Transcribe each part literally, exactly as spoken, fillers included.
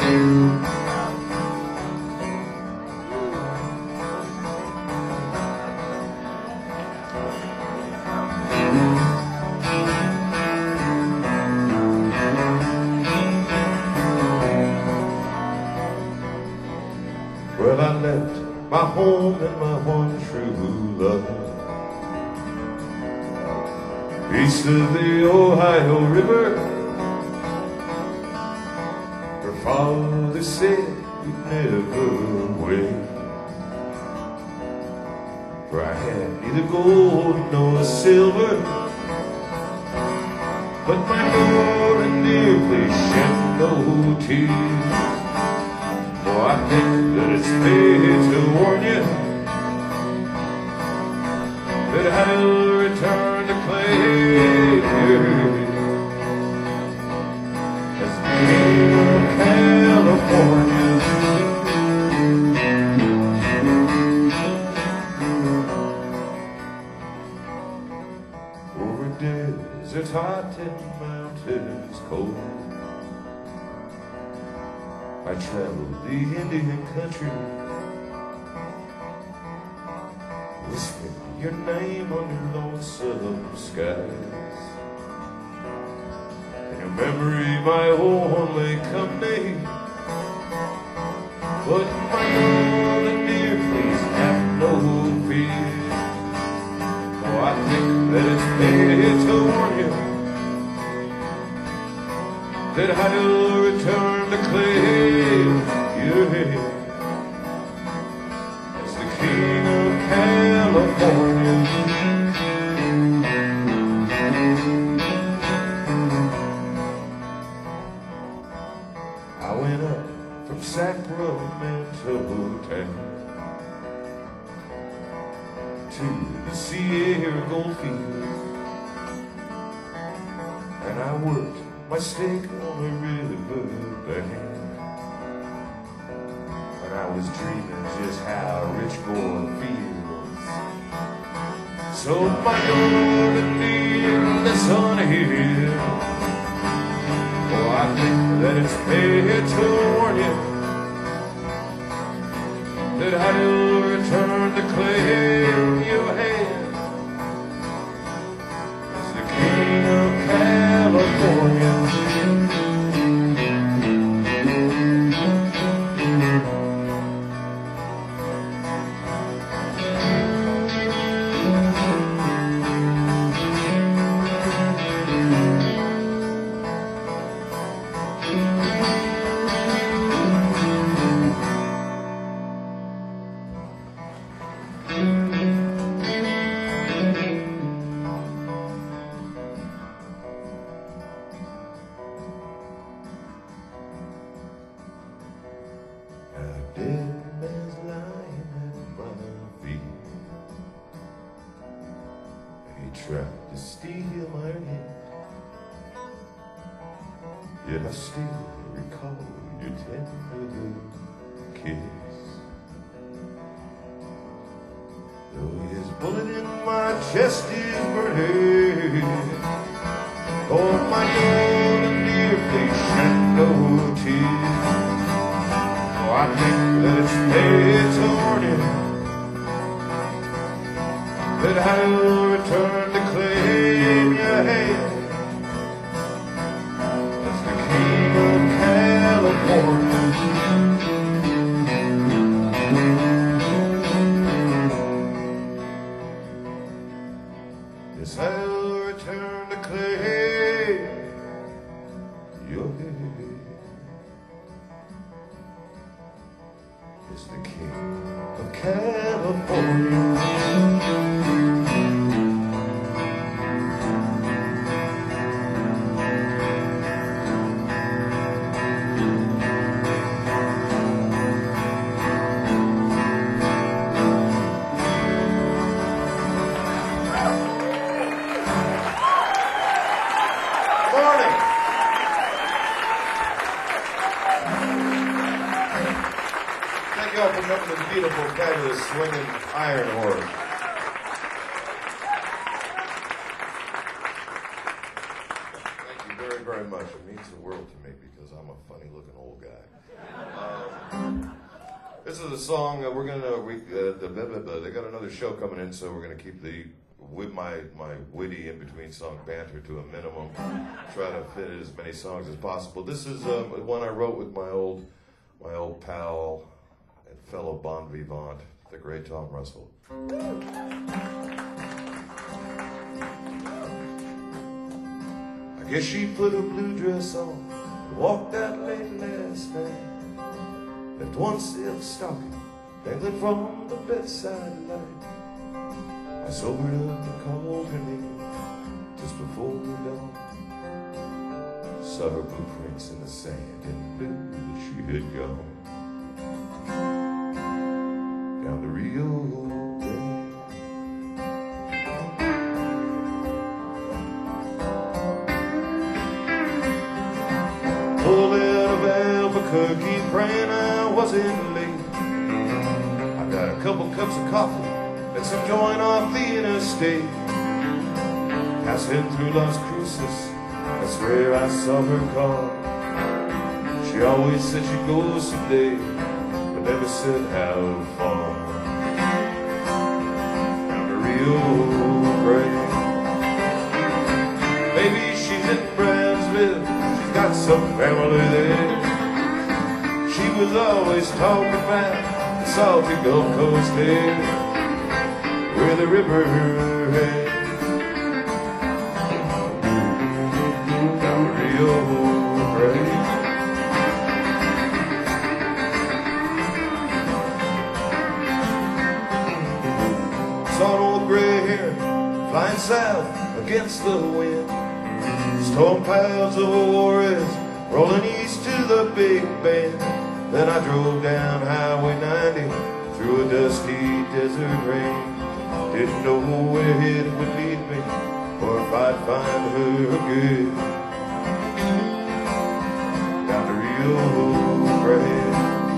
Well, I left my home and my one true love east of the Ohio River. Her father said we'd never win, for I had neither gold nor silver, but my golden dear please shed no tears. Oh, I think that it's fair to warn you that I'll return to clay as the king of California. Over deserts hot and mountains cold, I traveled the Indian country, whispering your name under lonesome skies. And your memory my only company, but my golden dear, please have no fear. Oh, I think that it's fair to warn you that I'll return to claim your head as the king of California. I went up from Sacramento town to the Sierra Goldfields, and I worked my stake on a river bank, and I was dreaming just how rich gold feels. So my golden dear, listen here. Oh, I think that it's fair to warn you that I'll return to claim your hand as the king of California. Tried to steal my hand, yet I still recall your tender kiss. Though his bullet in my chest is burning, oh my golden dear, please shed no tears. Oh, I think that it's fair to warn you that I'll return to claim your hand as the king of California. Yes, I'll return to claim your hand as the king of California. Thank y'all for coming to the beautiful, fabulous, swinging Iron Horse. Thank you very, very much. It means the world to me because I'm a funny looking old guy. Um, this is a song that we're gonna. We, uh, the, blah, blah, blah. They got another show coming in, so we're gonna keep the with my my witty in between song banter to a minimum. Try to fit in as many songs as possible. This is um, one I wrote with my old my old pal and fellow bon vivant, the great Tom Russell. I guess she put a blue dress on and walked out late last night. Left one silk stocking dangling from the bedside light. I sobered up and called her name just before dawn. Saw her footprints in the sand and knew that she had gone down the Rio Grande. Pulled out of Albuquerque praying I wasn't late. I got a couple cups of coffee and some joint off the interstate. Passing through Las Cruces, that's where I saw her car. She always said she'd go someday, but never said how far. Down the Rio Grande. Maybe she's in Brownsville, she's got some family there. She was always talking about the salty Gulf Coast there, where the river heads down the Rio Grande. Saw an old gray heron flying south against the wind. Storm clouds of Juarez rolling east to the Big Bend. Then I drove down Highway ninety through a dusty desert rain. Didn't know where it would lead me, or if I'd find her again. Down the Rio Grande.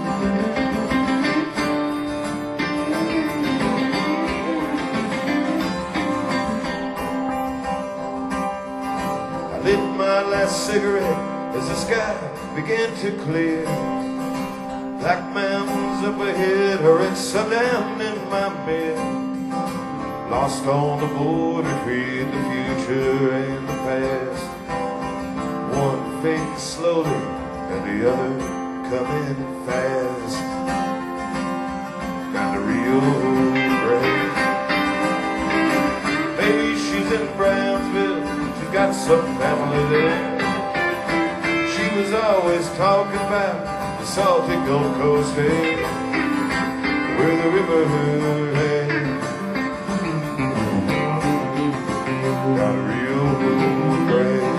I lit my last cigarette as the sky began to clear. Black mountains up ahead, or at sundown in my bed. Lost on the border between the future and the past. One fading slowly and the other coming fast. Down the Rio Grande. Maybe she's in Brownsville, she's got some family there. She was always talking about the salty Gulf Coast there, where the river heads down the Rio Grande.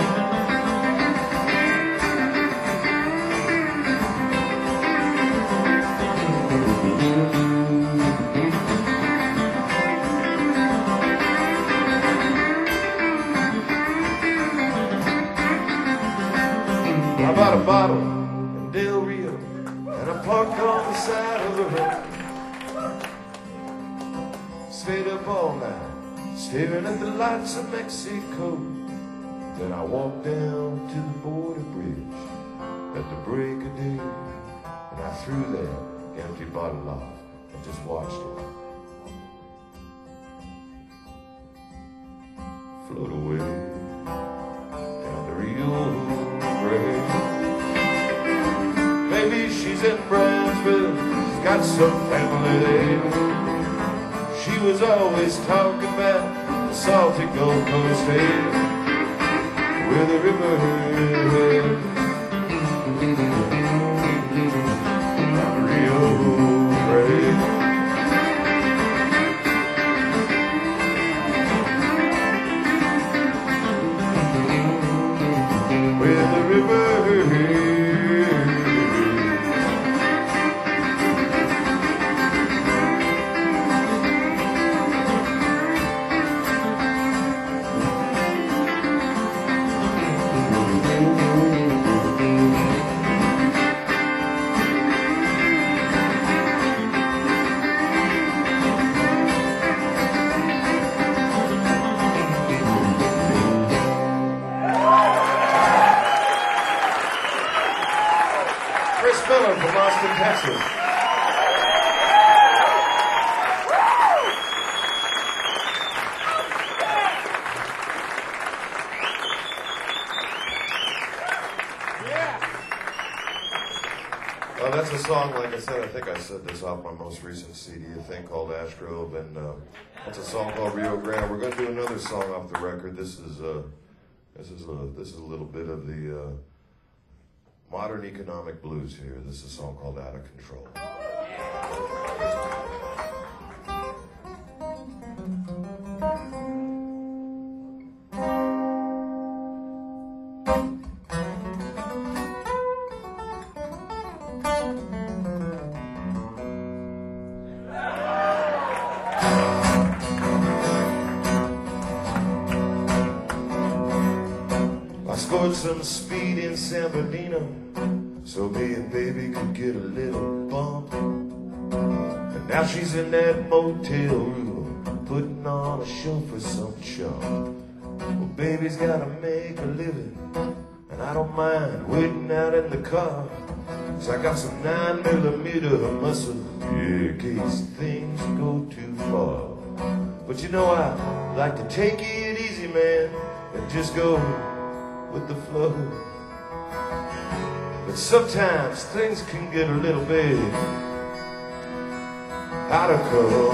I bought a bottle in Del Rio and I parked on the side of the road. Stayed up all night staring at the lights of Mexico. Then I walked down to the border bridge at the break of day, and I threw that empty bottle off and just watched it float away down the Rio Grande. Maybe she's in Brownsville, she's got some family there. She was always talking about the salty Gulf Coast air, where the river heads down the Rio Grande. Where the river heads. Chris Miller from Austin, Texas. Well, that's a song, like I said, I think I said this off my most recent C D, a thing called Ash Grove, and uh, that's a song called Rio Grande. We're going to do another song off the record. This is uh, this is a, this is a little bit of the uh, modern economic blues here. This is a song called Out of Control. I scored some speed in San Bernardino so me and baby could get a little bump. And now she's in that motel room putting on a show for some chump. Well, baby's gotta make a living, and I don't mind waiting out in the car, 'cause I got some nine millimeter muscle, yeah, in case things go too far. But you know I like to take it easy, man, and just go with the flow. But sometimes things can get a little bit out of control.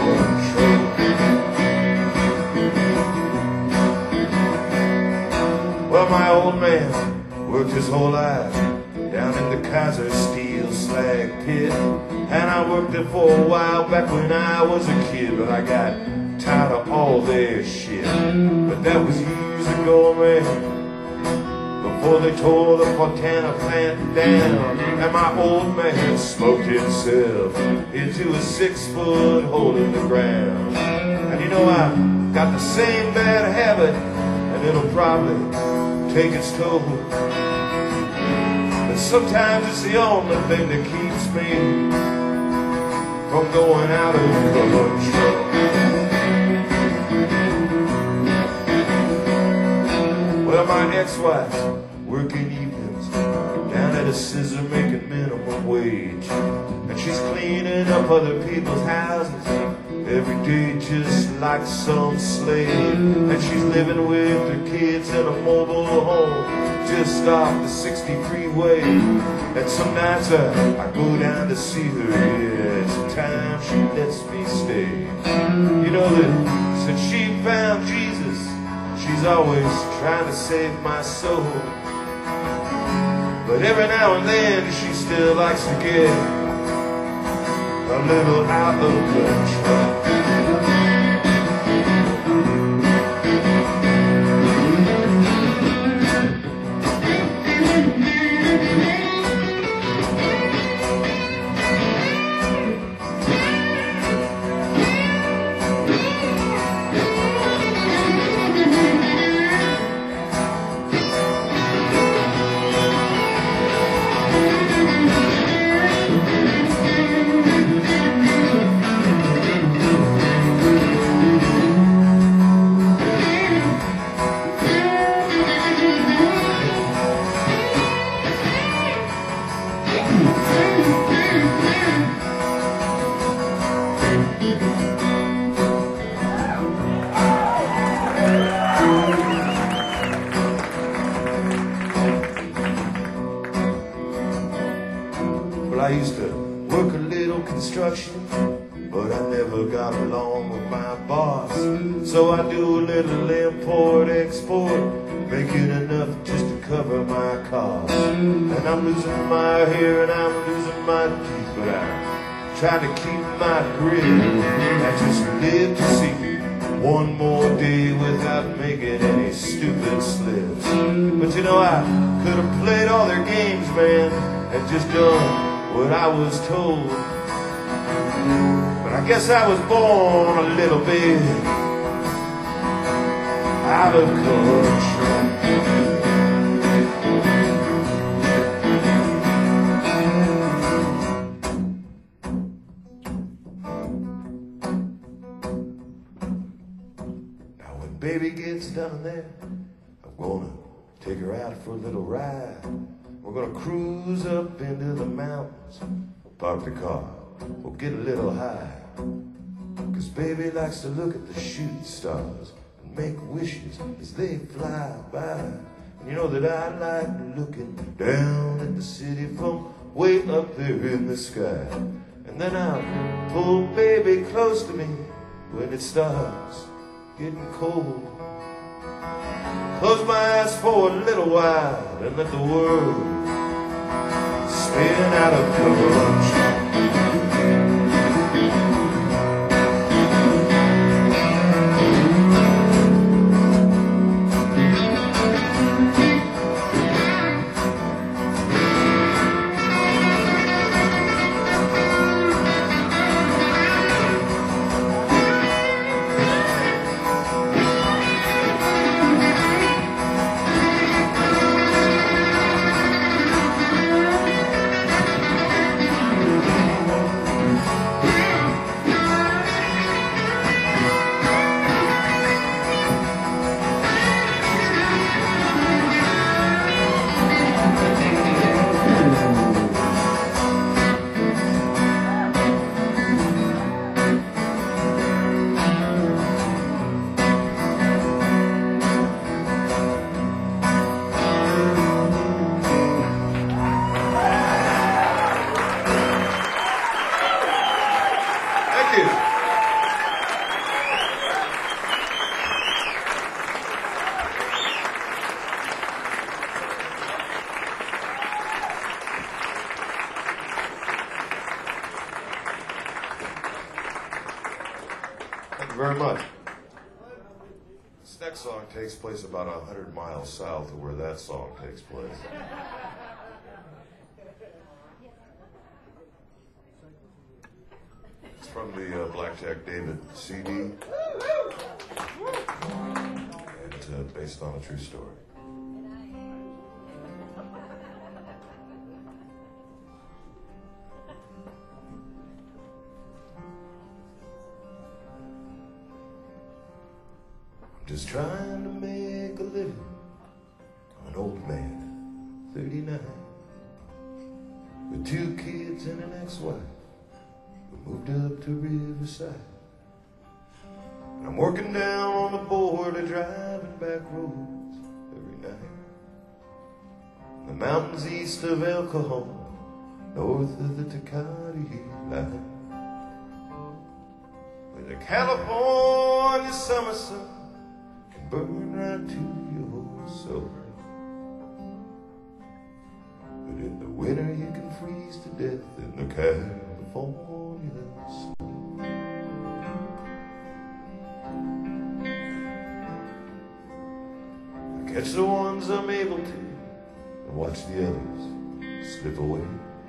Well, my old man worked his whole life down in the Kaiser Steel slag pit, and I worked it for a while back when I was a kid, but I got tired of all their shit. But that was years ago, man, before they tore the Fontana plant down, and my old man smoked himself into a six-foot hole in the ground. And you know, I got the same bad habit, and it'll probably take its toll. But sometimes it's the only thing that keeps me from going out of control. Well, my ex-wife working evenings down at a scissor making minimum wage, and she's cleaning up other people's houses every day just like some slave. And she's living with her kids in a mobile home just off the sixty freeway. And some nights I, I go down to see her, yeah, sometimes she lets me stay. You know that since she found Jesus, she's always trying to save my soul. But every now and then she still likes to get a little out of control. I used to work a little construction, but I never got along with my boss. So I do a little import-export, making enough just to cover my costs. And I'm losing my hair and I'm losing my teeth, but I'm trying to keep my grit. I just live to see one more day without making any stupid slips. But you know, I could have played all their games, man, and just done what I was told. But I guess I was born a little bit out of control. Now when baby gets down there, I'm gonna take her out for a little ride. We're gonna cruise up into the mountains, park the car, we'll get a little high. Cause baby likes to look at the shooting stars and make wishes as they fly by. And you know that I like looking down at the city from way up there in the sky. And then I'll pull baby close to me when it starts getting cold. Close my eyes for a little while and let the world spin out of control. Very much. This next song takes place about a hundred miles south of where that song takes place. It's from the uh, Blackjack David C D. It's uh, based on a true story. Just trying to make a living. I'm an old man, thirty-nine, with two kids and an ex-wife. We moved up to Riverside. And I'm working down on the border, driving back roads every night. The mountains east of El Cajon, north of the Tecate line. With the California summer sun burn right to your soul. But in the winter you can freeze to death in the California snow. I catch the ones I'm able to and watch the others slip away.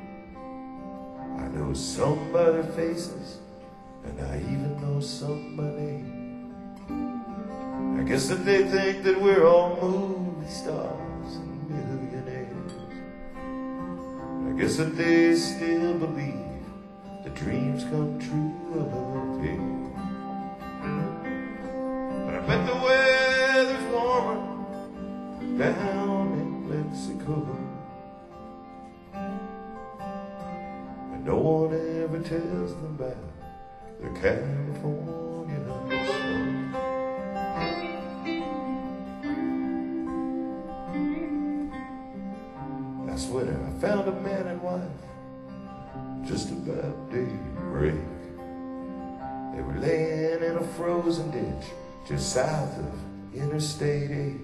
I know some by their faces and I even know some by name. I guess that they think that we're all movie stars and millionaires. I guess that they still believe that dreams come true of pain. But I bet the weather's warmer down in Mexico, and no one ever tells them about the California snow. Last winter I found a man and wife just about daybreak. They were laying in a frozen ditch just south of Interstate eight.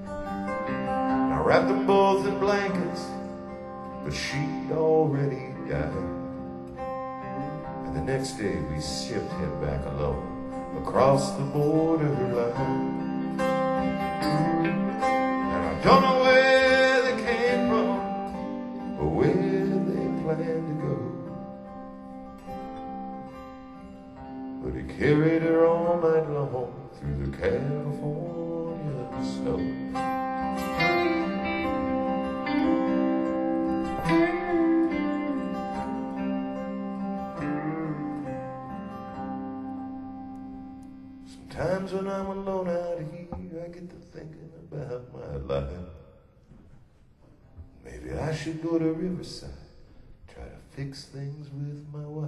I wrapped them both in blankets, but she'd already died. And the next day we shipped him back alone across the borderline. And I don't know where they came from or where they planned to go, but he carried her all night long through the California snow. Sometimes when I'm alone out here, I get to thinking about my life. Maybe I should go to Riverside, try to fix things with my wife.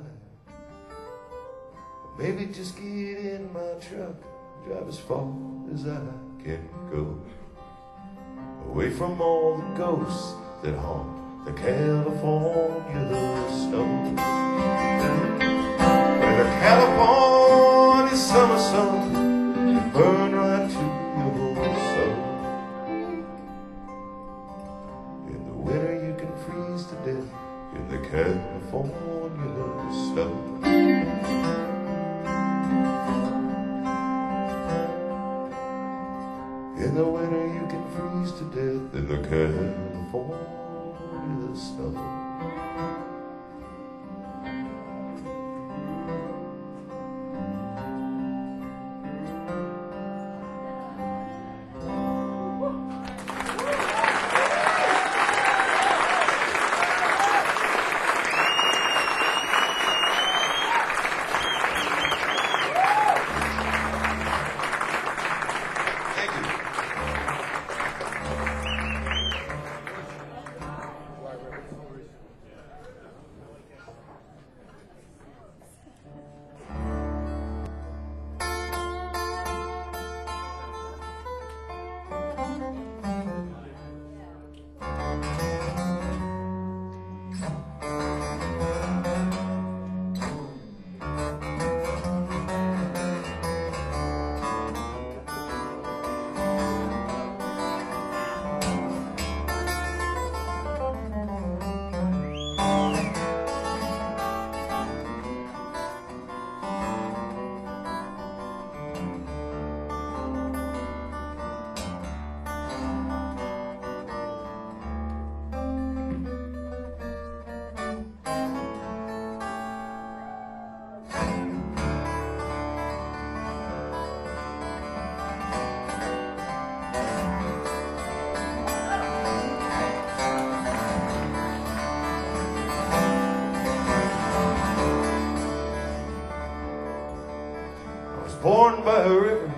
Maybe just get in my truck, drive as far as I can go, away from all the ghosts that haunt the California snow. Where the California summer sun can burn right to your soul. In the winter you can freeze to death in the California snow. In the winter you can freeze to death in the California snow. Born by a river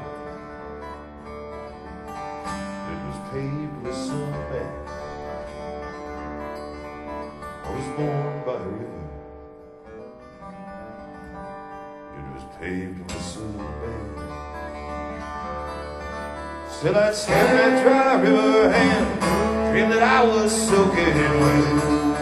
that was paved with cement. I was born by a river that was paved with cement. Still I'd stand that dry river and dream that I was soaking wet.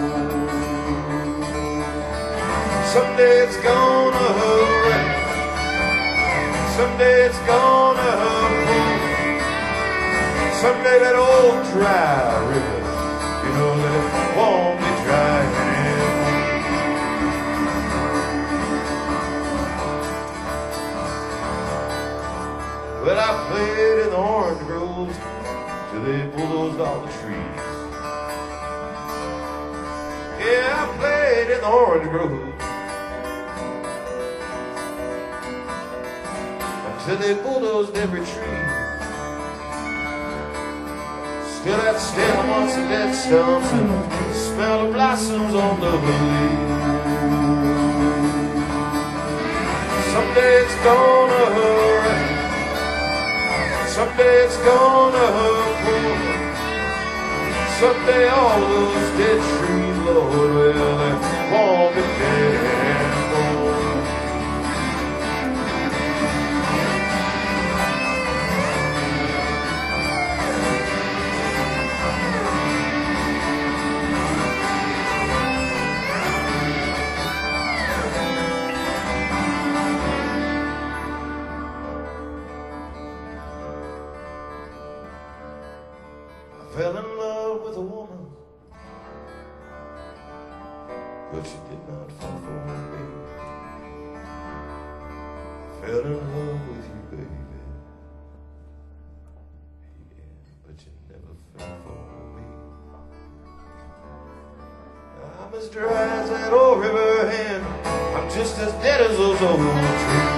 Someday it's gonna rain. Someday it's gonna pour. Someday that old dry river, you know that it won't be dry anymore. Well, I played in the orange groves till they bulldozed all the trees. Yeah, I played in the orange groves till they bulldozed every tree. Still I'd stand amongst the dead stumps and smell the blossoms on the leaves. Someday it's gonna rain. Someday it's gonna pour. Someday all those dead trees, Lord, well, they won't be dead anymore. I fell in love with a woman, but she did not fall for me. I fell in love with you, baby, yeah, but you never fell for me. I'm as dry as that old river, and I'm just as dead as those old trees.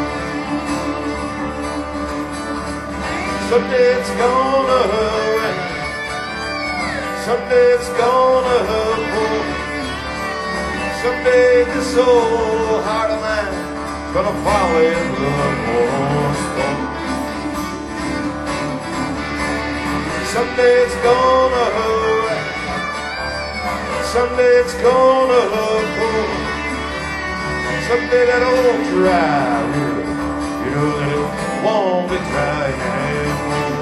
Someday it's gonna rain. Someday it's gonna pour. Someday this old heart of mine gonna fall in the warm storm. Someday it's gonna rain. someday it's gonna pour. Someday that old dry river, you know that it won't be dry anymore.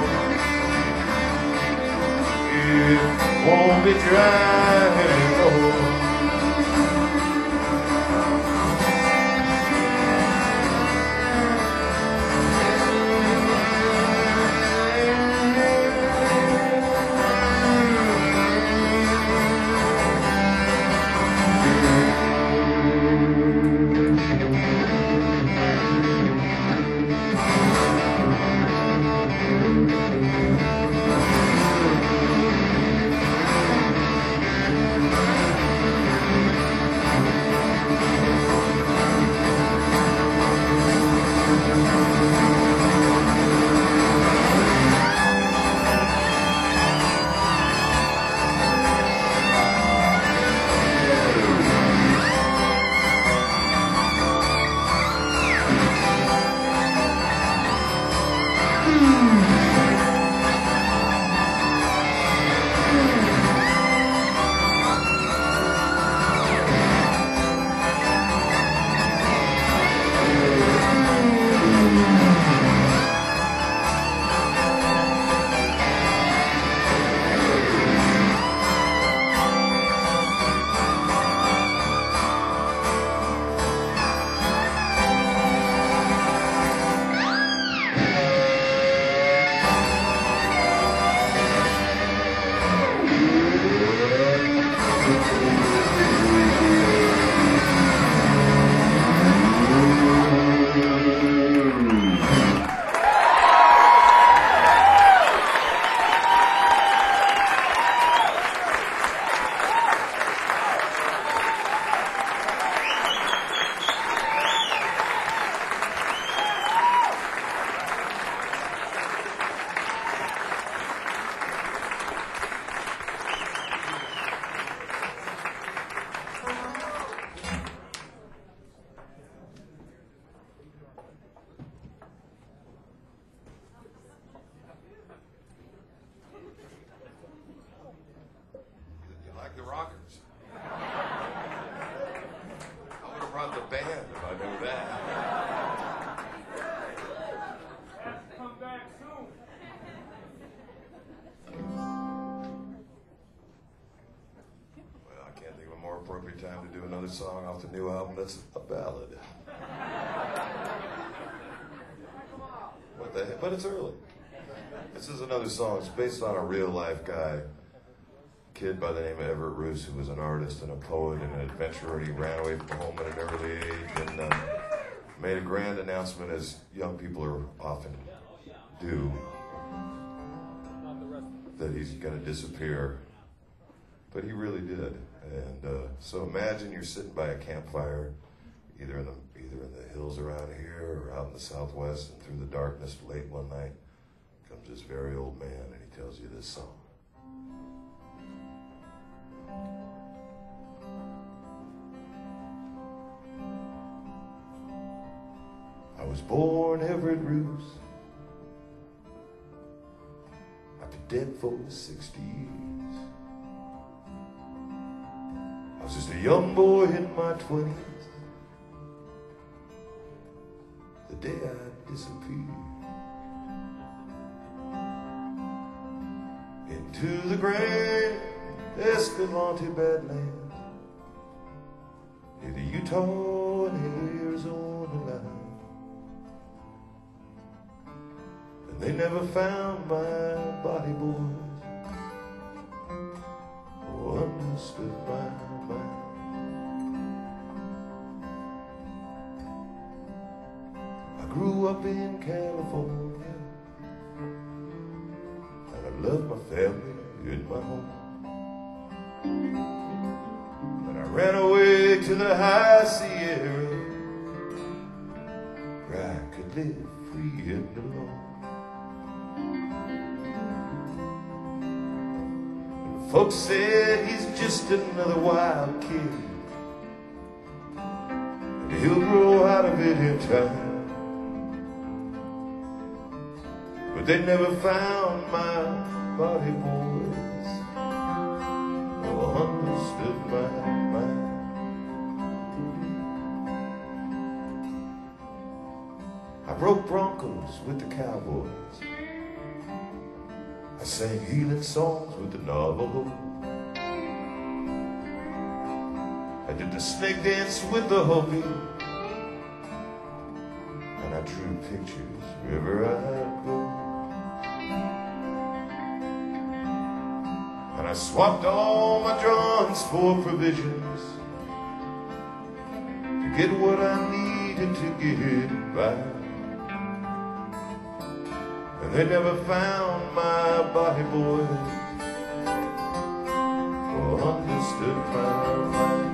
It won't be dry anymore. The Rockers. I would have brought the band if I knew that. Come back soon. Well, I can't think of a more appropriate time to do another song off the new album that's a ballad. What the heck? But it's early. This is another song. It's based on a real life guy. Kid by the name of Everett Roos, who was an artist and a poet and an adventurer. He ran away from home at an early age and uh, made a grand announcement, as young people are often do, that he's going to disappear. But he really did. And uh, so imagine you're sitting by a campfire, either in the either in the hills around here or out in the Southwest, and through the darkness late one night comes this very old man and he tells you this song. I was born Everett Roos. I've been dead for sixty years. I was just a young boy in my twenties the day I disappeared into the great Escalante Badlands near the Utah and Arizona line. And they never found my body, boys, or understood my mind. I grew up in California, and I loved my family in my home. But I ran away to the high Sierra, where I could live free and alone. And folks said he's just another wild kid, and he'll grow out of it in time. But they never found my body, boys, or understood my mind. I broke Broncos with the Cowboys. I sang healing songs with the Navajo. I did the snake dance with the Hopi. And I drew pictures wherever I'd go. And I swapped all my drawings for provisions to get what I needed to get by. And they never found my body boys or understood my mind.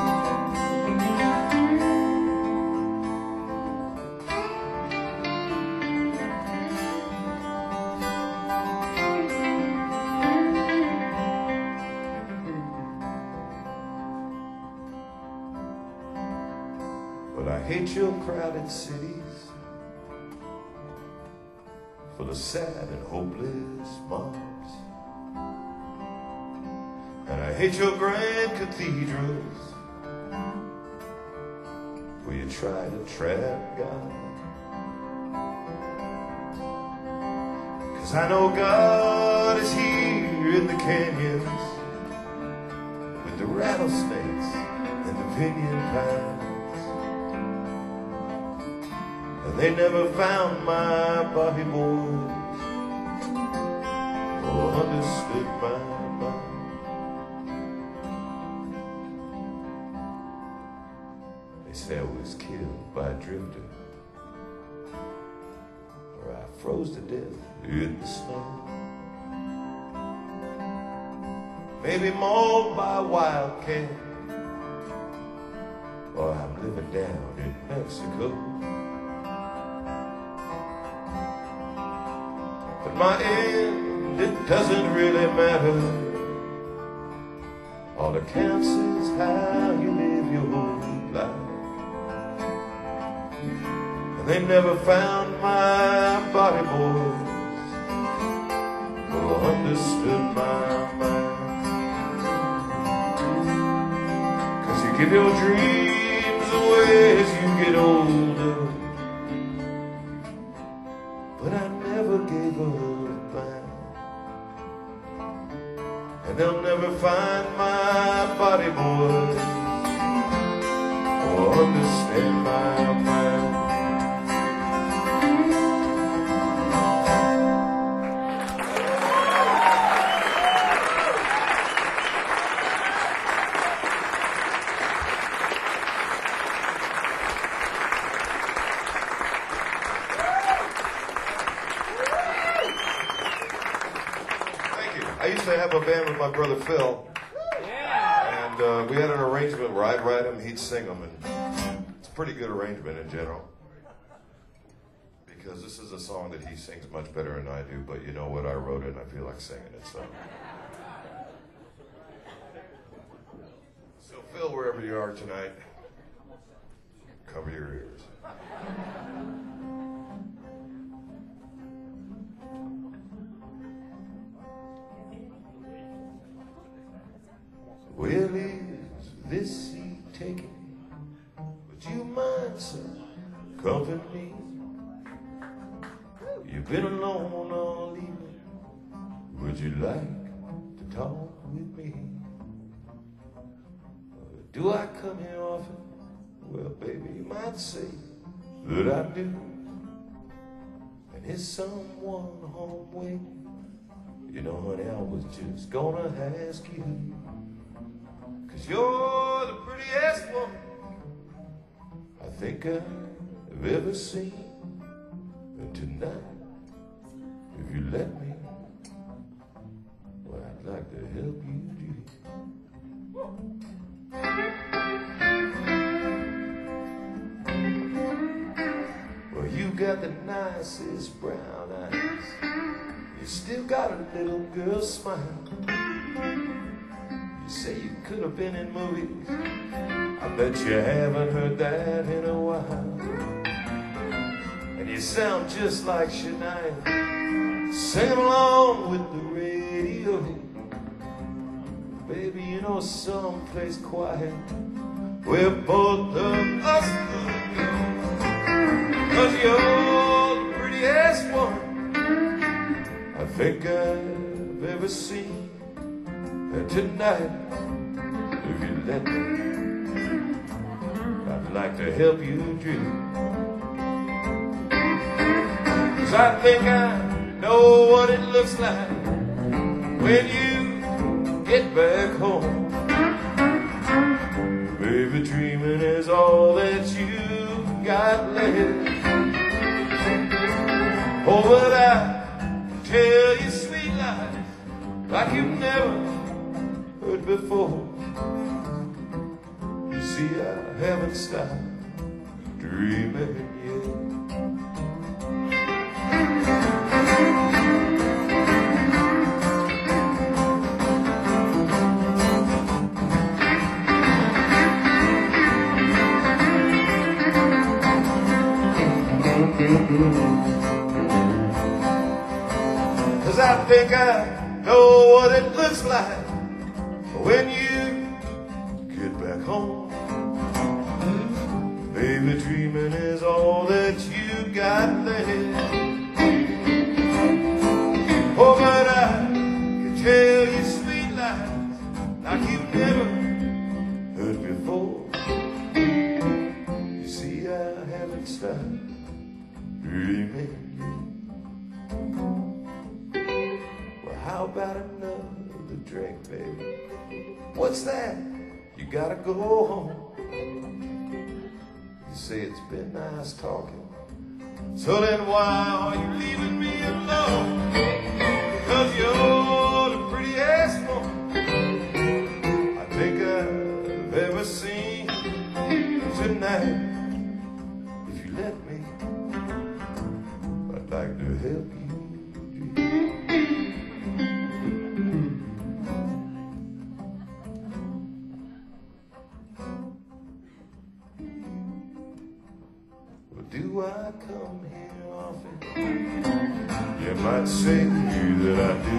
But I hate your crowded cities full of sad and hopeless mobs. And I hate your grand cathedrals where you try to trap God. 'Cause I know God is here in the canyons with the rattlesnakes and the pinyon pines. And they never found my body boys or understood my mind. They say I was killed by a drifter, or I froze to death in the snow. Maybe mauled by a wildcat, or I'm living down in Mexico. But my end, it doesn't really matter. All that counts is how you live your life. And they never found my body boys or understood my mind. 'Cause you give your dreams away as you get older, but I never gave up mine. And they'll never find my body boys or understand my mind. I used to have a band with my brother Phil, yeah. and uh, we had an arrangement where I'd write them, he'd sing them, and it's a pretty good arrangement in general, because this is a song that he sings much better than I do, but you know what, I wrote it and I feel like singing it, so. So Phil, wherever you are tonight, cover your ears. Well, is this seat taken? Would you mind, sir, company? You've been alone all evening. Would you like to talk with me? Do I come here often? Well, baby, you might say that I do. And is someone home waiting? You know, honey, I was just gonna ask you. 'Cause you're the prettiest woman I think I've ever seen. And tonight, if you let me, well, I'd like to help you do. Well, you got the nicest brown eyes. You still got a little girl smile. You say you could have been in movies. I bet you haven't heard that in a while. And you sound just like Shania, singing along with the radio. Baby, you know someplace quiet where both of us could go. 'Cause you're the prettiest one I think I've ever seen. And tonight, if you let me, I'd like to help you dream. 'Cause I think I know what it looks like when you get back home. Baby, dreaming is all that you got left. Oh, but I tell you sweet lies like you've never heard before. You see, I haven't stopped dreaming yet. Cause I think I know what it looks like when you get back home. Baby, dreaming is all that you got left. Oh, but I can tell you sweet lies like you've never heard before. You see, I haven't stopped dreaming. Well, how about another drink, baby? What's that? You gotta go home. You say it's been nice talking, so then why are you leaving me alone? Because you're the prettiest one I think I've ever seen. Tonight, if you let me, I'd like to help you dream. Well, do I come here often? You might say that I do.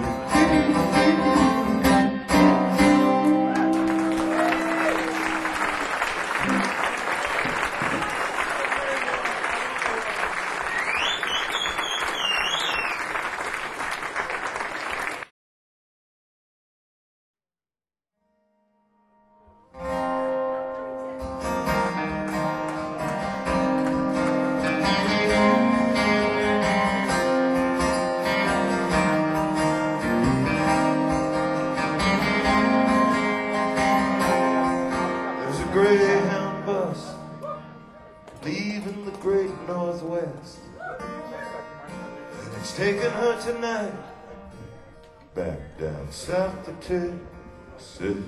Greyhound bus leaving the great Northwest, and it's taking her tonight back down south to Tennessee.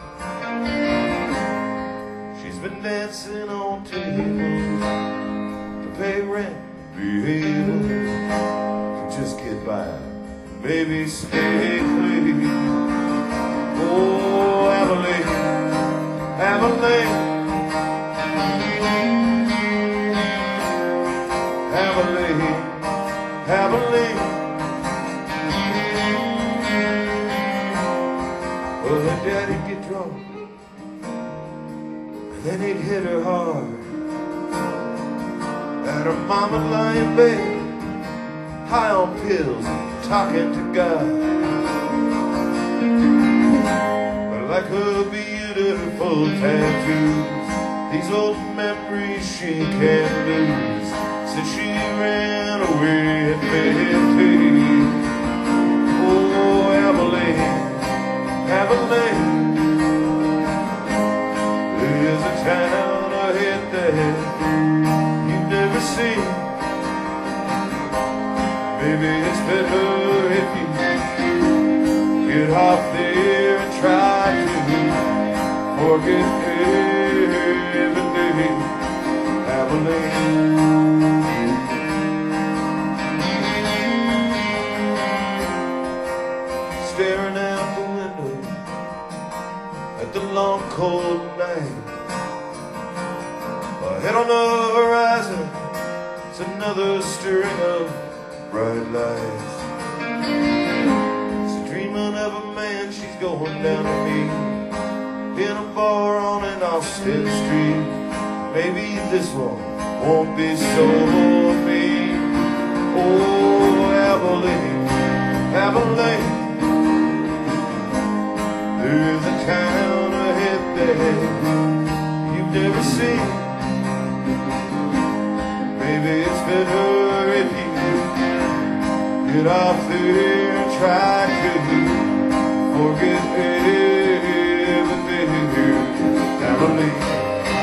She's been dancing on tables to pay rent, be able to just get by, maybe stay clean. Oh, Abilene, Abilene, Abilene, Abilene. Well, her daddy'd get drunk, and then he'd hit her hard, and her mama lie in bed, high on pills, talking to God. But like her beautiful tattoos, these old memories she can't lose, since she ran away at fifteen. Oh, Abilene, Abilene, there's a town ahead that you've never seen. Maybe it's better if you get off there and try to forget every day, Abilene. Staring out the window at the long cold night, ahead on the horizon, it's another string of bright lights. She's dreaming of a mansion she's going down to me in a bar on an Austin street. Maybe this one won't be so mean. Oh, Abilene, Abilene, there's a town ahead there you've never seen. Maybe it's better if you get off there and try to forget everything. Abilene.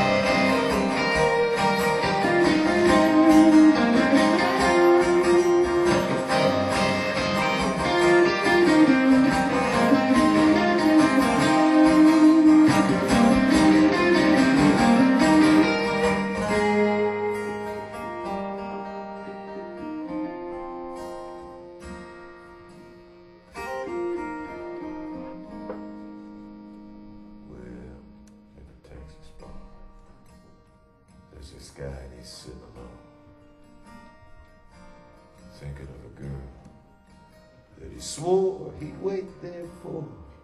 There's this guy and he's sitting alone, thinking of a girl that he swore he'd wait there for.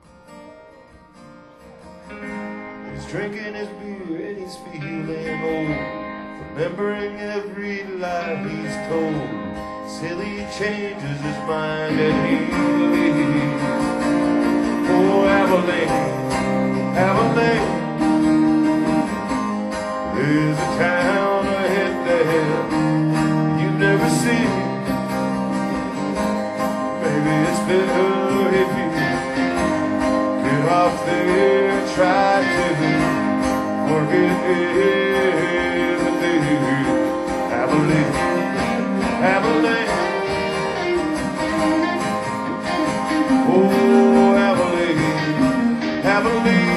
He's drinking his beer and he's feeling old, remembering every lie he's told. Silly he changes his mind and he leaves. Oh, Abilene, Abilene, there's a town ahead there you've never seen. Maybe it's better if you get off there and try to forget everything. Abilene, Abilene, oh, Abilene, Abilene.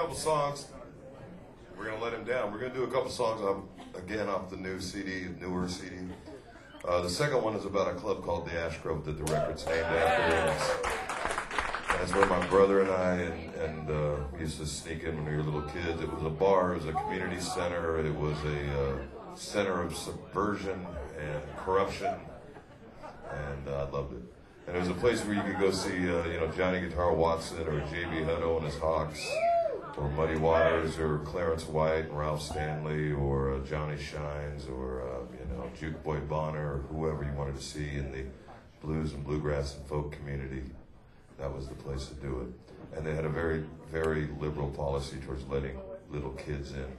couple songs. We're going to let him down. We're going to do a couple songs, off, again, off the new C D, newer C D. Uh, the second one is about a club called the Ash Grove that the record's named after. And it's, and it's where my brother and I and, and uh, we used to sneak in when we were little kids. It was a bar, it was a community center, it was a uh, center of subversion and corruption, and uh, I loved it. And it was a place where you could go see, uh, you know, Johnny Guitar Watson or J B Hutto and his Hawks, or Muddy Waters, or Clarence White and Ralph Stanley, or uh, Johnny Shines, or uh, you know, Juke Boy Bonner, or whoever you wanted to see in the blues and bluegrass and folk community. That was the place to do it. And they had a very, very liberal policy towards letting little kids in.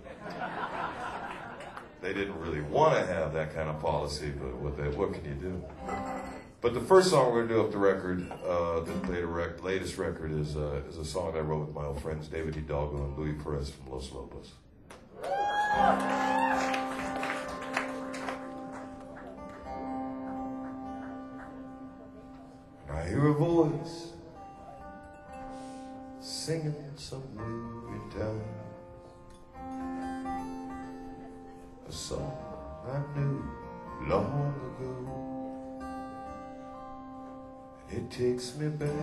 They didn't really want to have that kind of policy, but what, they, what can you do? But the first song we're going to do off the record, uh, the later rec- latest record, is, uh, is a song I wrote with my old friends David Hidalgo and Louis Perez from Los Lobos. And I hear a voice singing somewhere in town, a song I knew long ago. It takes me back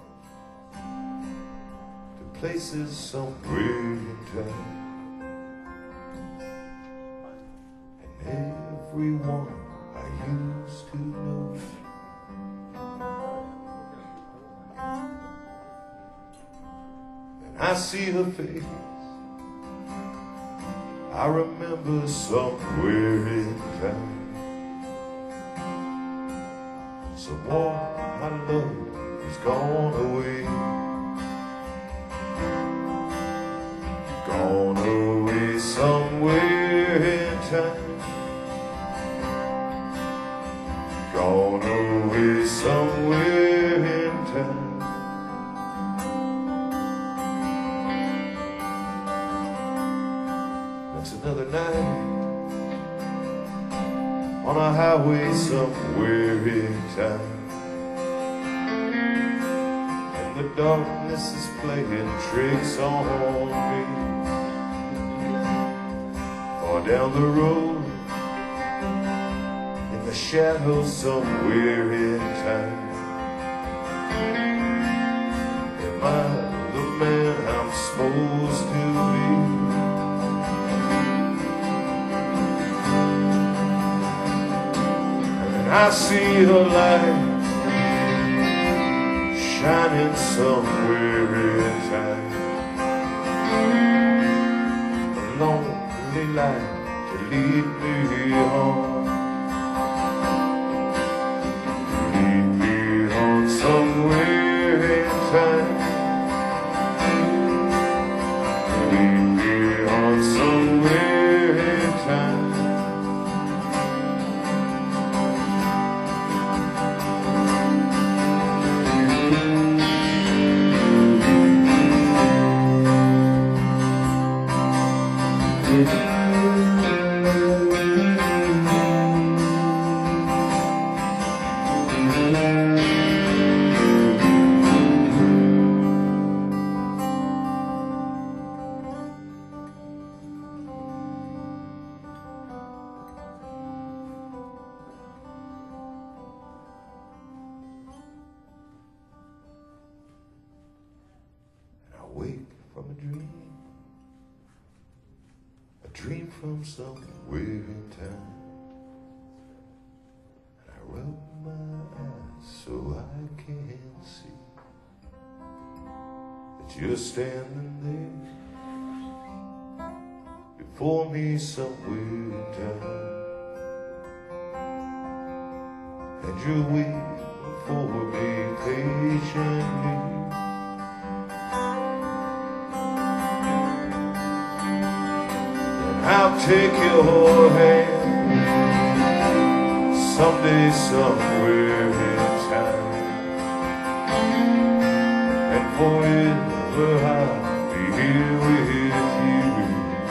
to places somewhere in town, and everyone I used to know. And I see her face, I remember somewhere in town, someone I love is gone away, gone away somewhere in time, gone away somewhere in time. That's another night on a highway somewhere in time. The darkness is playing tricks on me. Far down the road, in the shadows somewhere in time, am I the man I'm supposed to be? And I see her light shining somewhere in time, a lonely light to lead me home, lead me home somewhere in time, lead me home somewhere in time. Wake from a dream, a dream from somewhere in time. And I rub my eyes so I can see that you're standing there before me somewhere in time, and you're waiting for me patiently. I'll take your hand someday, somewhere in time, and forever I'll be here with you.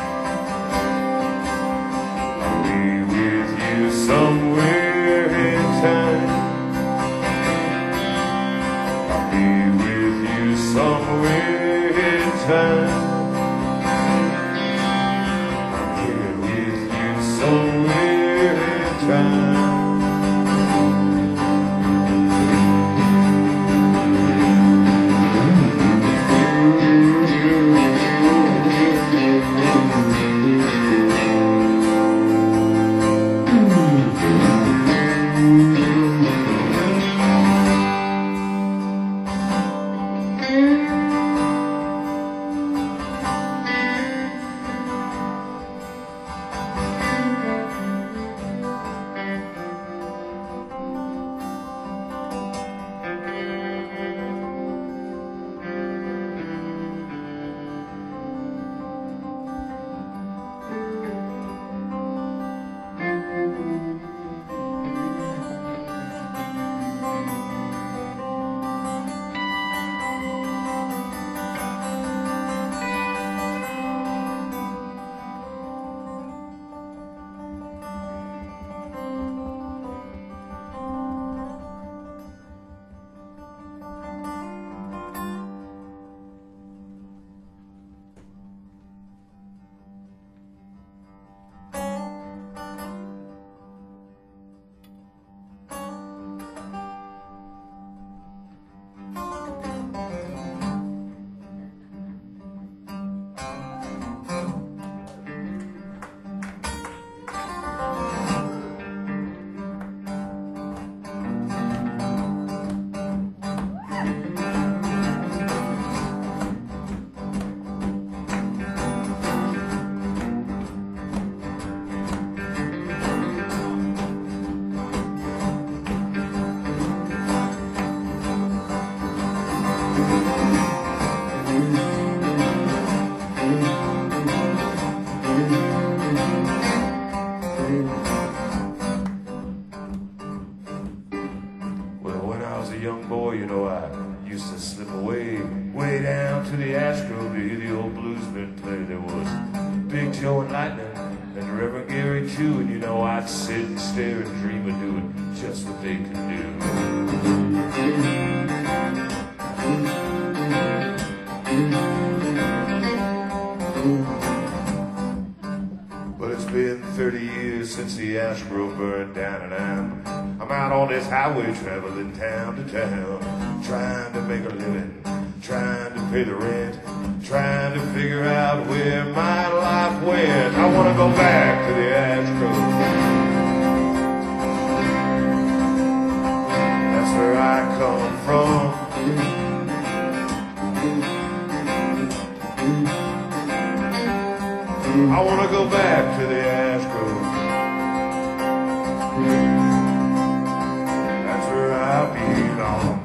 I'll be with you somewhere in time. I'll be with you somewhere in time. Joe and Lightning and the Reverend Gary too. And you know I'd sit and stare and dream of doing just what they could do. Well, it's been thirty years since the ash grove burned down, and I'm, I'm out on this highway traveling town to town, trying to make a living, trying to pay the rent, trying to figure out where my life went. I want to go back to the ash grove. That's where I come from. I want to go back to the ash grove. That's where I belong.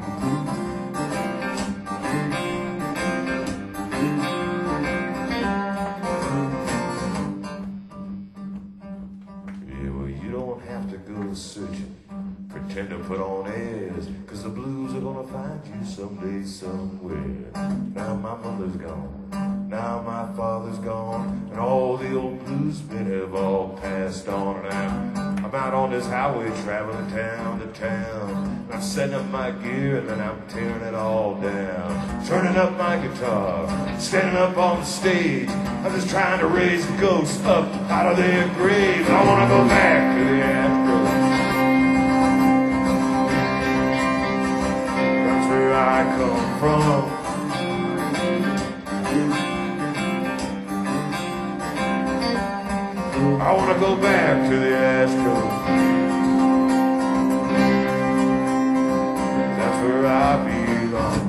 Yeah, well, you don't have to go searching, pretend to put on airs, 'cause the blues are gonna find you someday somewhere. Now my mother's gone, now my father's gone, and all the old bluesmen have all passed on. And I'm, I'm out on this highway traveling town to town. I'm setting up my gear and then I'm tearing it all down. Turning up my guitar, standing up on the stage. I'm just trying to raise the ghosts up out of their graves. I want to go back to the ash grove. That's where I come from. I want to go back to the ash grove. That's where I belong.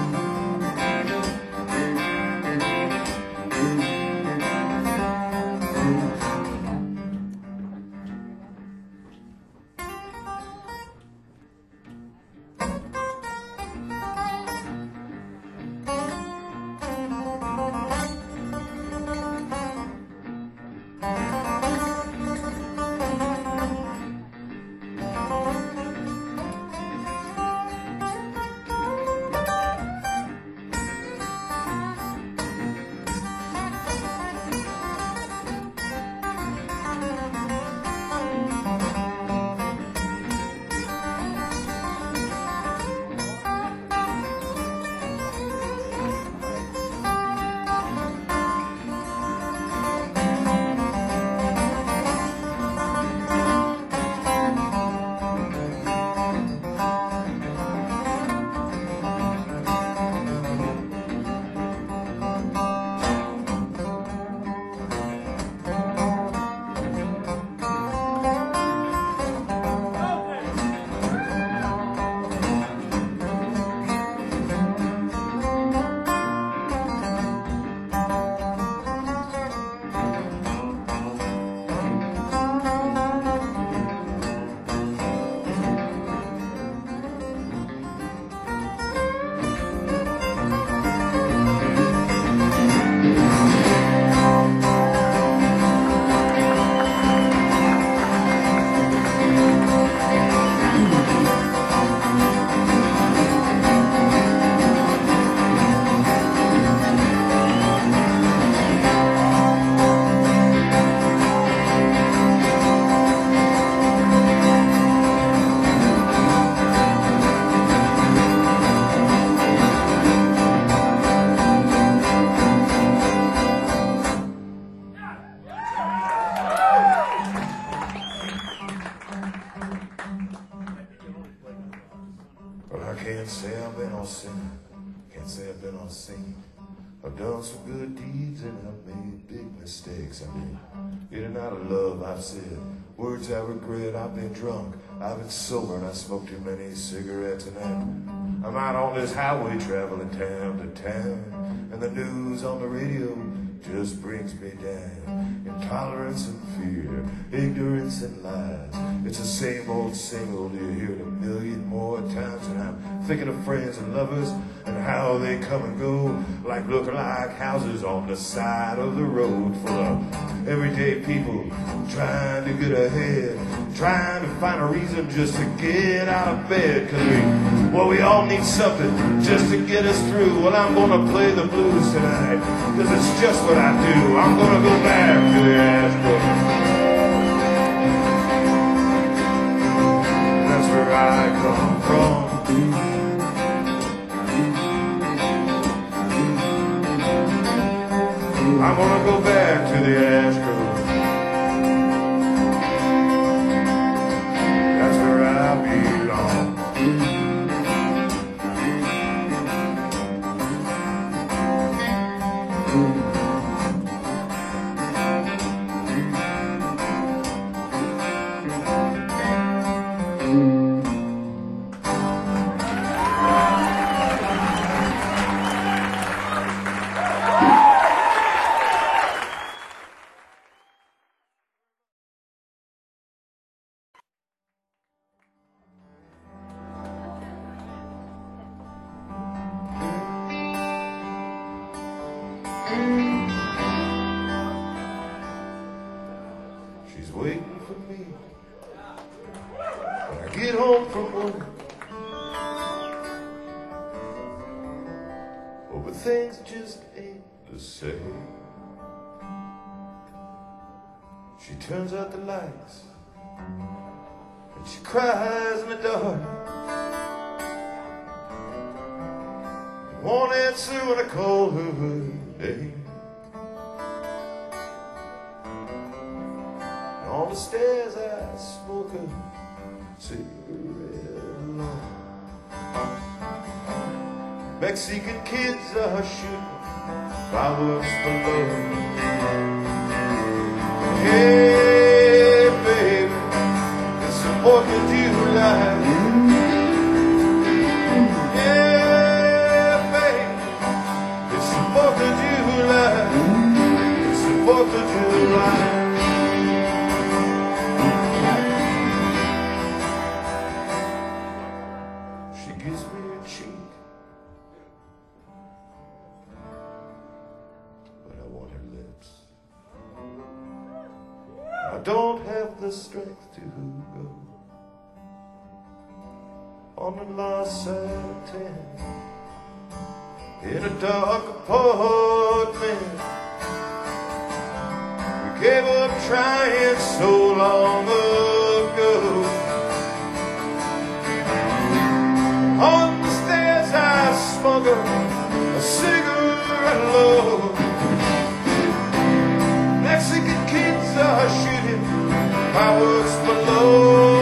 I can't say I've been all sin, can't say I've been all saint. I've done some good deeds and I've made big mistakes. I mean, in and out of love I've said words I regret. I've been drunk, I've been sober, and I smoked too many cigarettes. And I'm, I'm out on this highway traveling town to town, and the news on the radio just brings me down. Intolerance and fear, ignorance and lies. It's the same old, same old. You hear it a million more times, and I'm thinking of friends and lovers and how they come and go, like looking like houses on the side of the road, full of everyday people trying to get ahead, trying to find a reason just to get out of bed. Cause we, well, we all need something just to get us through. Well, I'm gonna play the blues tonight, cause it's just what I do. I'm gonna go back to the Astros. That's where I come from. I'm gonna go back to the Astros. That's where I belong. She's waiting for me when I get home from work. Oh, but things just ain't the same. She turns out the lights and she cries in the dark. Won't answer when I call her name. On the stairs I smoke a cigarette alone. Mexican kids are shooting fireworks below. Hey baby, it's the fourth of July. Yeah baby, it's the fourth of July. It's the fourth of July. I don't have the strength to go on the lost side of town in a dark apartment. We gave up trying so long ago. On the stairs I smuggle a cigarette low. Mexican kids are shooting fireworks below.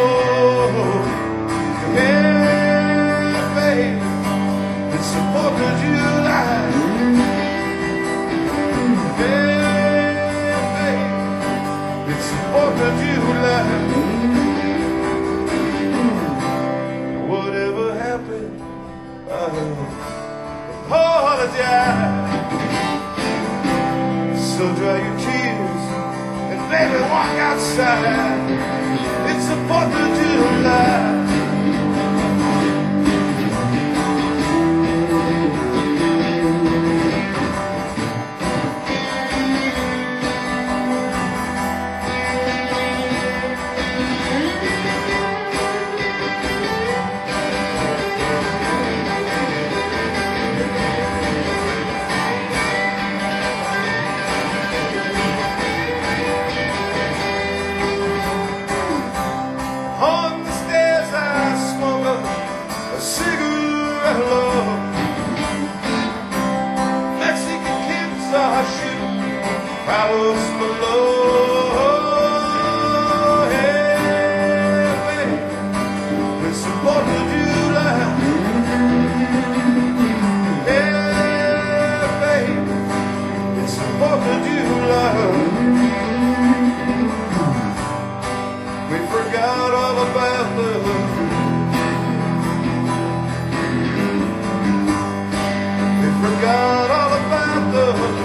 Yeah, baby, it's the fourth of July. Yeah, baby, it's the fourth of July. Whatever happened, I apologize. So dry your tears and baby walk outside. It's the fourth of July. Fireworks below. Hey, baby, it's the fourth of July. Hey, baby, it's the fourth of July. We forgot all about love. We forgot all about love.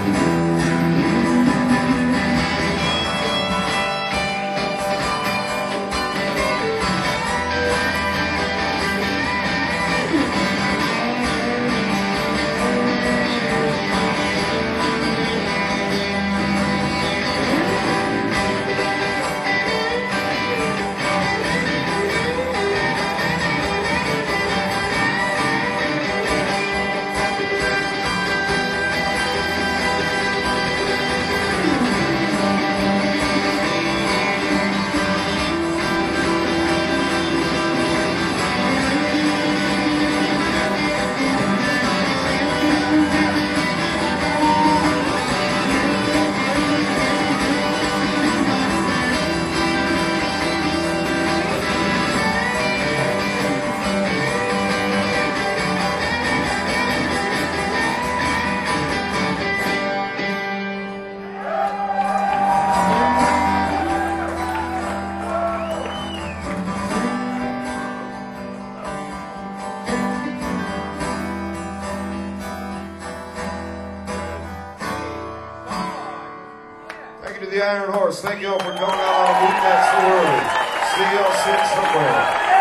you to the Iron Horse. Thank you all for coming out on a week that's so early. See y'all soon somewhere.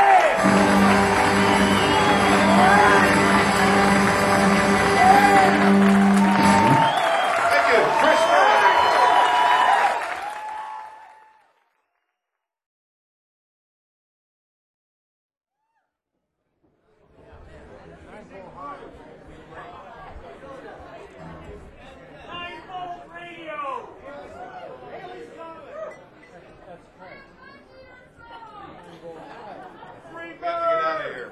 Thank you, Chris. Nine volt radio. Free We have to get out of here.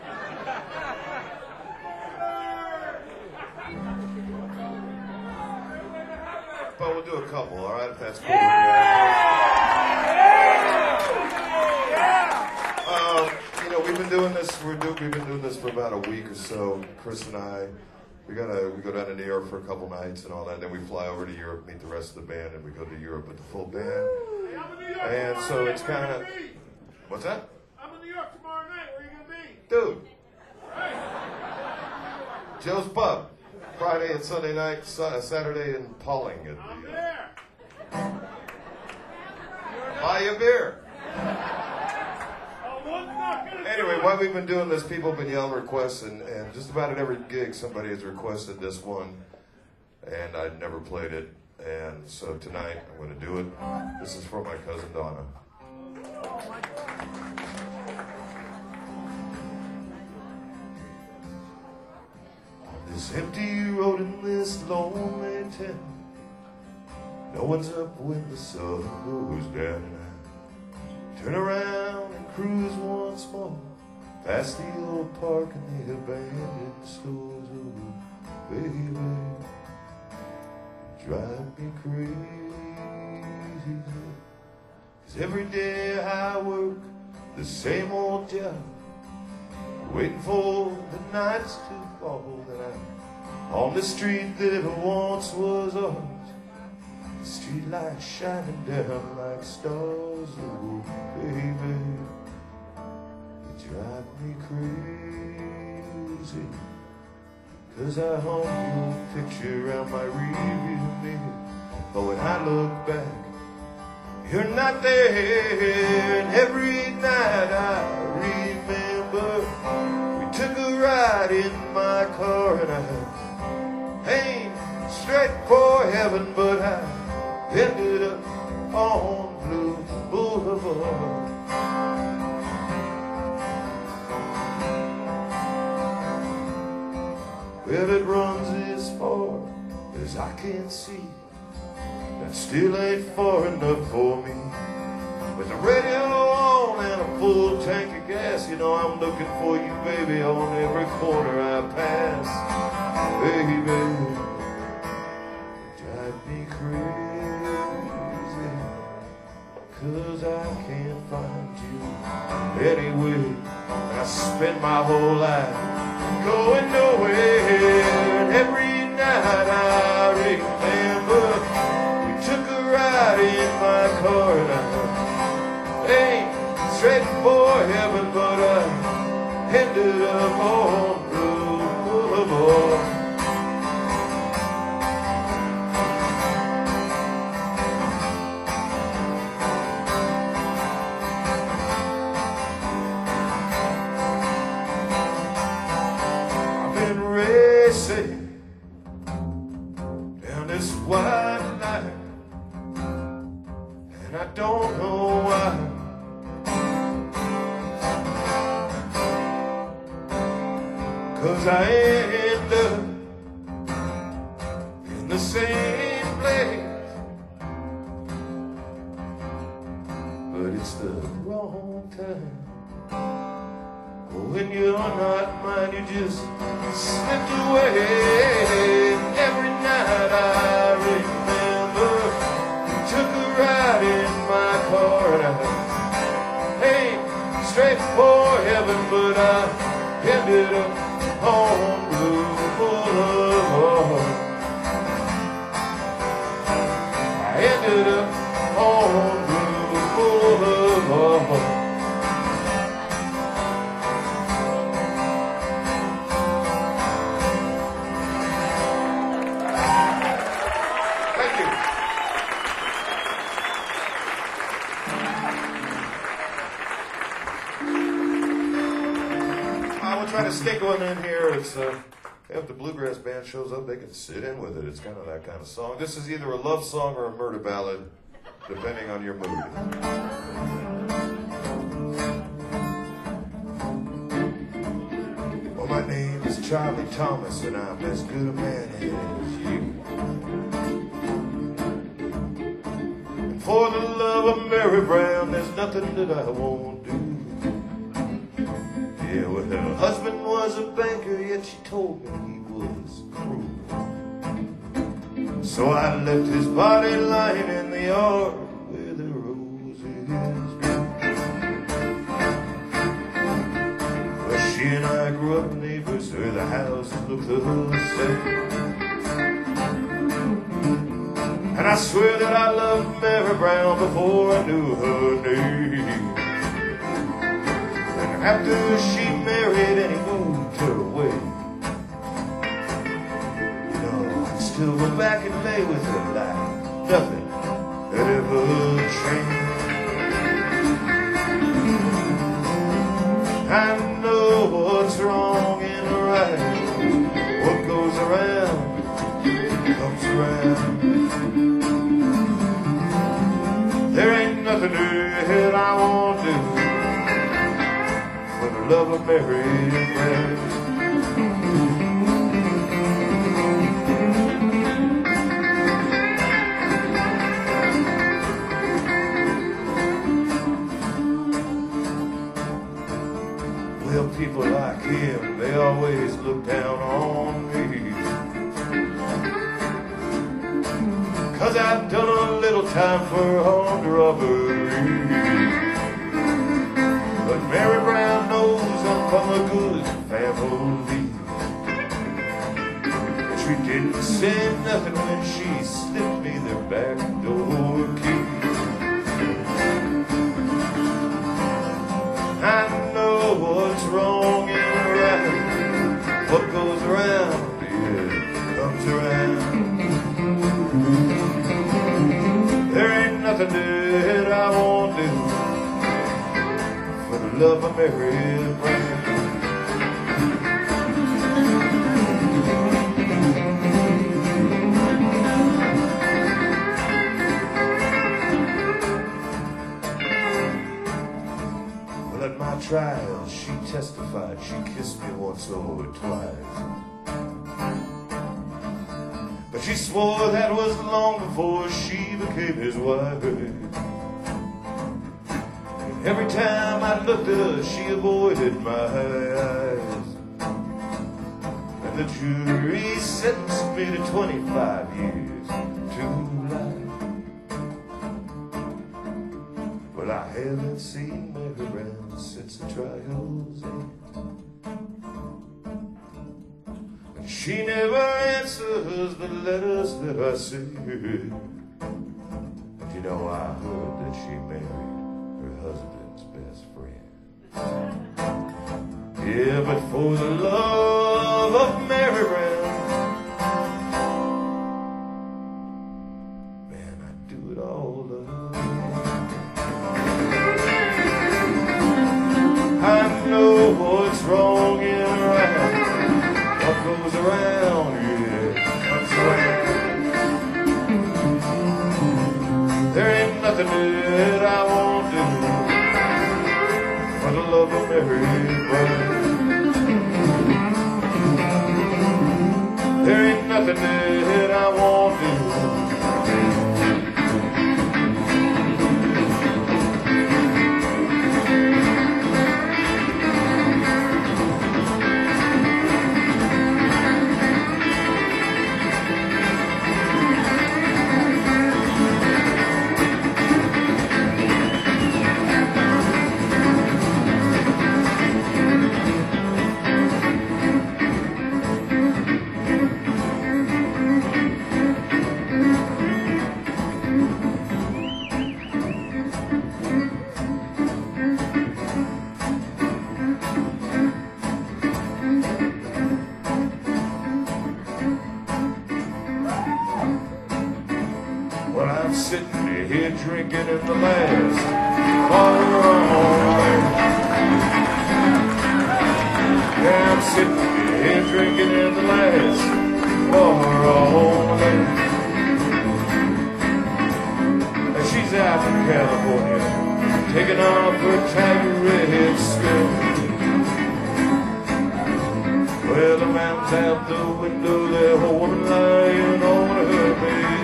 But we'll do a couple, all right? If that's cool. Um, you know, we've been doing this. We're do, we've been doing this for about a week or so. Chris and I, we gotta we go down to New York for a couple nights and all that. Then we fly over to Europe, meet the rest of the band, and we go to Europe with the full band. And so it's kind of what's that? I'm in New York tomorrow night. Where are you gonna be? Dude, Joe's Pub, Friday and Sunday night, Sa- Saturday in Pauling. And I'm there. buy you a beer. Oh, one's not gonna do Anyway, it. while we've been doing this, people have been yelling requests, and, and just about at every gig, somebody has requested this one, and I'd never played it, and so tonight I'm going to do it. This is for my cousin Donna. On this empty road in this lonely town, no one's up when the sun goes down. Turn around and cruise once more past the old park and the abandoned stores. Oh, baby, drive me crazy. 'Cause every day I work the same old job, waiting for the nights to fall. That I'm on the street that once was ours. Street lights shining down like stars. Oh, baby, you drive me crazy. 'Cause I hung your picture around my rearview mirror. But when I look back, you're not there. And every night I remember we took a ride in my car, and I aimed straight for heaven, but I ended up on Blue Boulevard. Well, it runs as far as I can see. That still ain't far enough for me. With the radio on and a full tank of gas, you know I'm looking for you, baby, on every corner I pass. Baby, drive me crazy, 'cause I can't find you anyway. I spend my whole life going nowhere, and every night I remember we took a ride in my car, and I aimed straight for heaven, but I ended up on Blue Boulevard. Racing down this wide line, and I don't know why. 'Cause I end up in the same place, but it's the wrong time. When you're not mine, you just slipped away. Every night I remember we took a ride in my car, and I aimed straight for heaven, but I ended up on Blue Boulevard. I ended up on Blue Boulevard. try to stick one in here. It's uh, if the bluegrass band shows up, they can sit in with it. It's kind of that kind of song. This is either a love song or a murder ballad, depending on your mood. Well, my name is Charlie Thomas, and I'm as good a man as you. And for the love of Mary Brown, there's nothing that I won't do. Yeah, well, her husband was a banker, yet she told me he was cruel. So I left his body lying in the yard where the roses grew. Well, she and I grew up neighbors, where the houses looked the same. And I swear that I loved Mary Brown before I knew her name. After she married and he moved her away, you know, I'd still go back and lay with her like nothing had ever changed. I know what's wrong and right. What goes around comes around. There ain't nothing that I won't do for the love of Mary Brown. Well, people like him, they always look down on me, 'cause I've done a little time for armed robbery. But Mary Brown knows I'm from a good family. She didn't say nothing when she slipped me their back door key. I know what's wrong and right. What goes around, yeah, comes around. There ain't nothing that I won't do for the love of Mary Brown. Well, at my trial, she testified she kissed me once or twice. But she swore that was long before she became his wife. Every time I looked at her, she avoided my eyes. And the jury sentenced me to twenty-five years to life. Well, I haven't seen Mary Brown since the trial's end. And she never answers the letters that I send. And you know, I heard that she married her husband's best friend. Yeah, but for the love of Mary Brown, man, I'd do it all again. I know what's wrong and right. What goes around, yeah, comes around. There ain't nothing that I won't do for the love of Mary Brown. There ain't nothing that I won't do. Well, I'm sitting here drinking in the last bottle of Yeah, I'm sitting here drinking in the last bar only. And she's out in California, taking off her tiger red skirt. Well, the man's out the window there, a woman lying on her bed.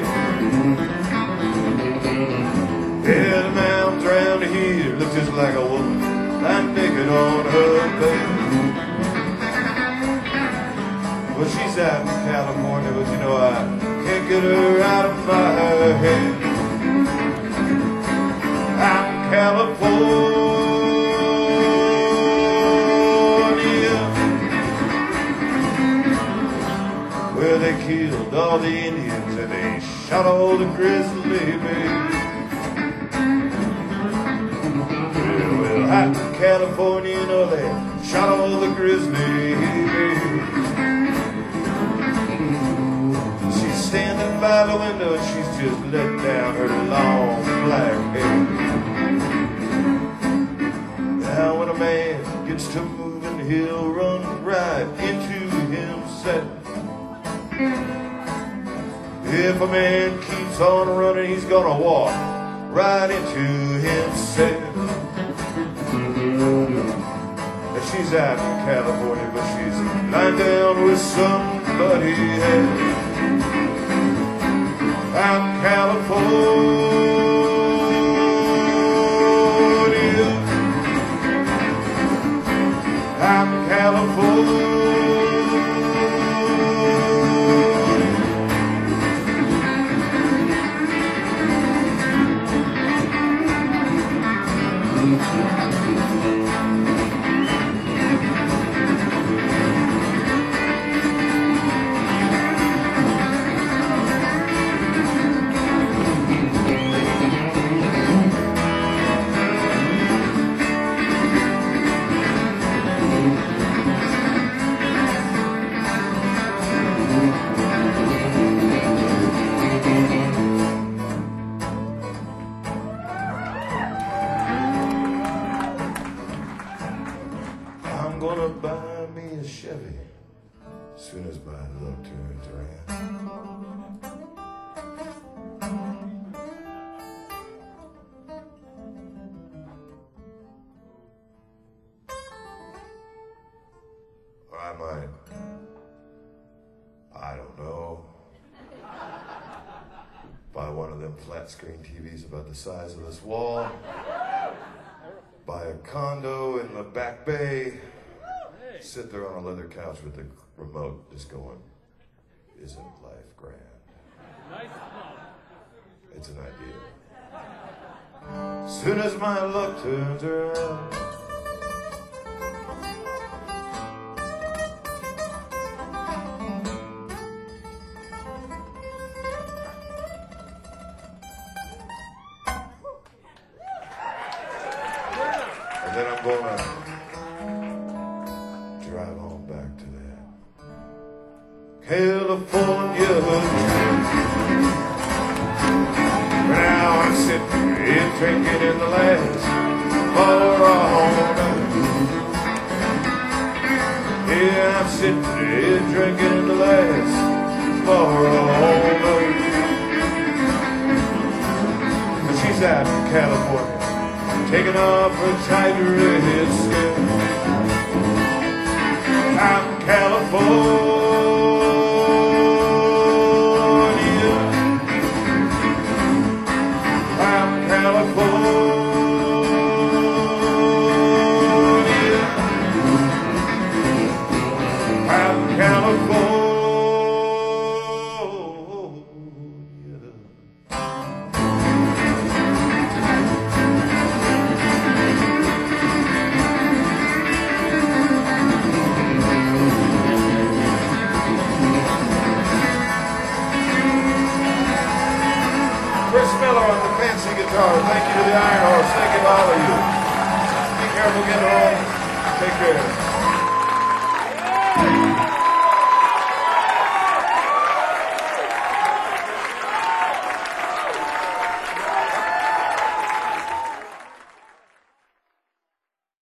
Yeah, the man's round here looks just like a woman lying naked on her bed. Well, she's out in California, but you know I can't get her out of my head. Out in California, where they killed all the Indians and they shot all the grizzly bears. Well, out in California, you know they shot all the grizzly bears. Standing by the window, she's just let down her long black hair. Now when a man gets to moving, he'll run right into himself. If a man keeps on running, he's gonna walk right into himself. And she's out in California, but she's lying down with somebody else. Out in California, out in California. I'm gonna buy me a Chevy as soon as my luck turns around. Or I might, I don't know, buy one of them flat screen T Vs about the size of this wall, buy a condo in the Back Bay, sit there on a leather couch with the remote just going, isn't life grand? Nice. It's an idea. Soon as my luck turns around, and then I'm gonna drive on back to that California dream. Now I'm sitting here drinking in the last bar on. Yeah, I'm sitting here drinking in the last bar on. But she's out in California, taking off her tiger red skirt. Out in California, out in California, out in California. Chris Miller on the fancy guitar. Thank you to the Iron Horse. Thank you to all of you. Be careful getting home. Take care.